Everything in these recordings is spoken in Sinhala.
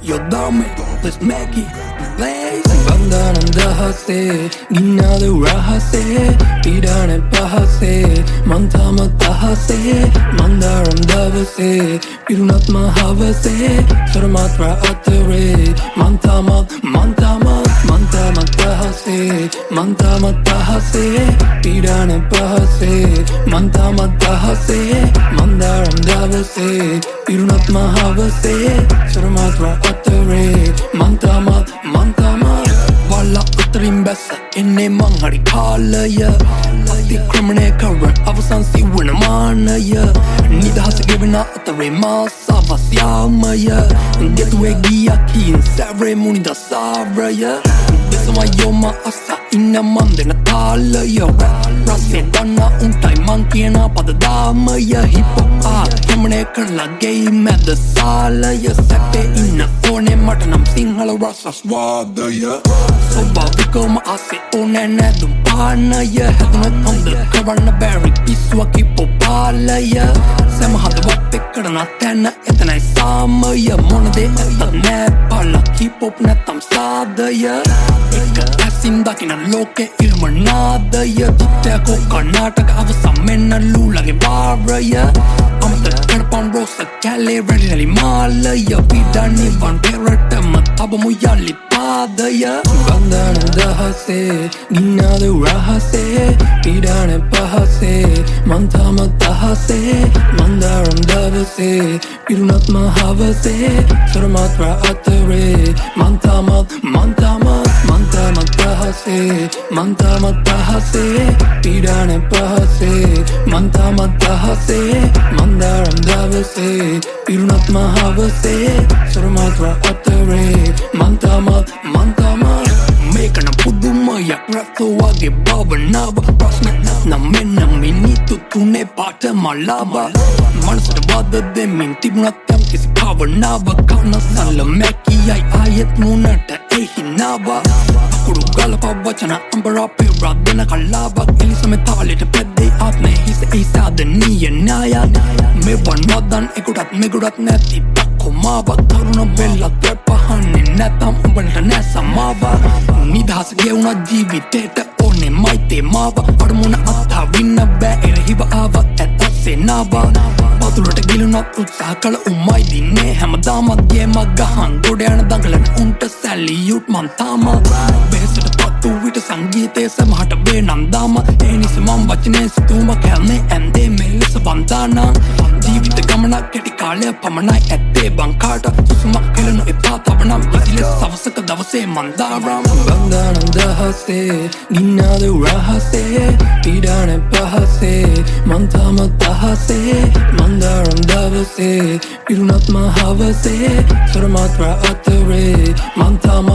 Yo dame, let's make it blaze. Bandanam dahase, ginnadu rahase, pidane pahase, mantama tahase, mandaram davase, pirunat mahavase, sarmatra atare, mantama tahase, mantama tahase, pidane pahase, mantama tahase, mandaram davase, pirunat mahavase, sarmatra atare, mantama Walla uttarin bässa inne manghari kaalaya Atikramaණය කරන අවසන් සිවුන මානය නිදහස ගෙවන අතරේ මාස අවස්යාමය ගෙතුවේ ගියා කියින් සැරේ මුනිද සාරය දෙසම යොම අස්ස ඉන්න මන් දෙන තාලය රස්සේ දන්න උන්ටයි මං කියන පද දාමය හිපොප් ආක්‍රමණය කරලා ගෙයි මැද සාලය සැපේ ඉන්න ඕනේ මට නම් සිංහල රස ස්වාදය ස්වභාවිකවම ආසේ ඕනේ නැදුම් පානය හැදුනත් හොඳ කරන්න බැරි පිස්සුවක් හිපොප් පාලය සෑම හදවත් එක්කරන තැන එතනයි සාමය මොන දේ ඇත්තත් නෑ පාලා හිපොප් නැත්තම් සාදය එක ඇසින් දකින ලෝකෙ ඉල්මනාදය තුත්තයකෝ කර්නාටක අවසම් මෙන්න ලූලගේ වාරය අමතක කරපන් රෝස කැලේ රැඩිනලි මාලය පිඩනිවන් පෙරටම තබමු යල්ලි පාදය බන්ධන දහසේ ගින්නද රහසේ පිඩාන පහසේ මන්තම තහසේ මන්දාරම් දවසේ පිරුණත් මහවසේ සරමත්‍ර අතරේ මන්තම තහසේ මන්තම තහසේ පිඩාන පහසේ මන්තම තහසේ මන්දාරම් දවසේ පිරුණත් මහවසේ සරමත්‍ර අතරේ මන්තම මේකන පුදුමයක් රැත්තෝ වගේ භාවනාව ප්‍රශ්න නම් මෙන්න මිනිත්තු තුනේ පාට මලාව මනසට වද දෙමින් තිබුණත් යම් කිසි භාවනාව කනසල්ල මැකියයි ආයෙත් මුණට එහිනාව අකුරු ගලප වචන අඹරා පෙරා දෙන කලාවක් එලිසම තාලෙට පැද්දේ ආත්මය හිස ඒසාදනීය න්‍යාය මෙවන් වදන් එකුටත් මෙකුටත් නැති කොමාව තරුණ වෙල්ලත් පහන්නේ නැතම් උඹලට නැසමාව නිදහස ගෙවුණ ජීවිතේට ඕනේ මයිතේ මාව අරමුණ අත්හරින්න බෑ එරහිව ආවත් ඇත්ත සේනාව වතුරට ගිලුණත් උත්සාහ කළ උමයි දින්නේ හැමදාමත් ගේමක් ගහන් ගොඩ යන දඟලන උන්ට සැලියුට් මන් තාම බෙහෙසට පත්තු විට සංගීතයේ සමහට වේ නම් දාම ඒ නිසා මම වචනේ සිතුම කැල්නේ ඇන්දේ මේ ලෙස වන්දානා ජීවිත ගමනක් කෙටි කාලය පමණයි ඇත්තේ බංකාට සුසුමක් කෙලනු එපා තවනම් ඉතිලෙස සවසක දවසේ මන්දාරම් බන්ධන දහසේ ගින්නද රහසේ පිඩාන පහසේ මන්තම තහසේ මන්දාරම් දවසේ පිරුණත් මහවසේ සරමත්‍ර අතරේ මන්තම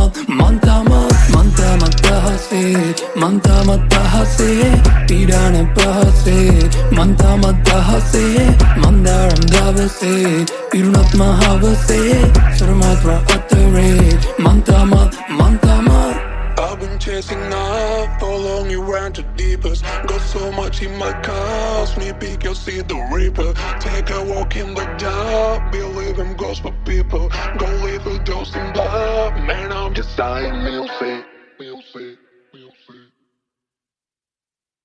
තහසේ මන්තම තහසේ පිඩාන පහසේ මන්තම තහසේ මන්දාරම් දවසේ පිරුණත් මහවසේ සරමත්‍ර අතරේ මන්තම I've been chasing love, for long you ran to deepest. Got so much in my car, sneak peek, you'll see the reaper. Take a walk in the dark, believe in gospel people. Go leave a dose in blood, man I'm just dying, music.